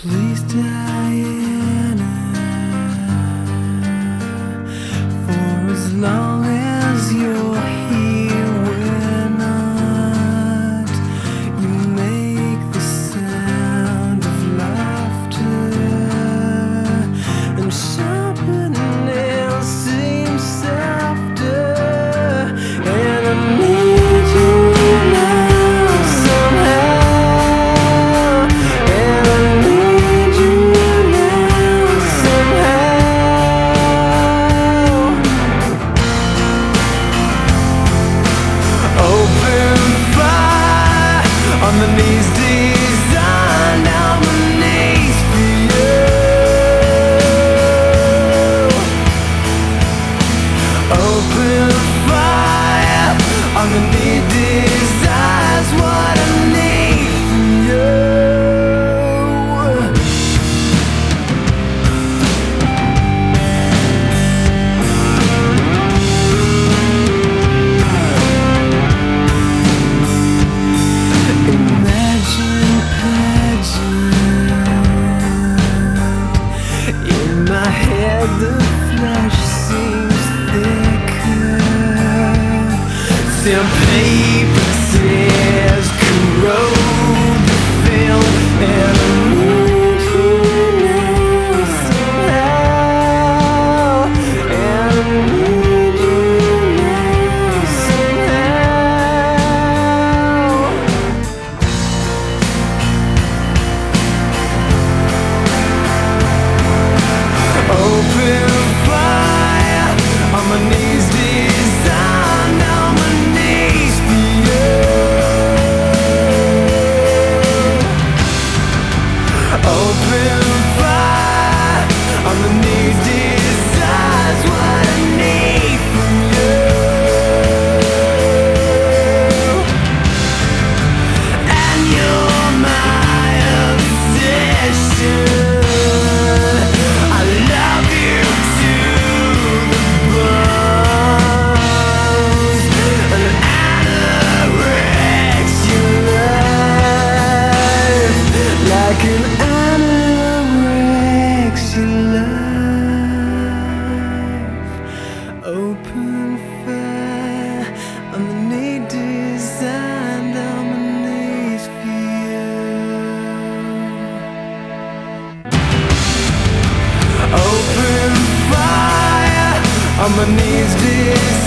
Please, Diana, for as long as you're here, we're not. You make the sound of laughter, and sharper nails seem softer, and I need you now somehow, and I need you now somehow. Open fire on the knees, designed on the knees for you. Open fire on the knee, desires what I need from you. Imagine pageant. In my head the flesh seems thicker. Some paper tears corrode the film, and I need you now somehow, and I need you now somehow. Open fire on my knees, designed on my knees for you. Open fire on the knees, desires what I need from you. And you're my obsession. I love you to the bones, an anorexia life, like an anorexia life. Open fire on the knee, designed on my knees for you. Open fire on my knees,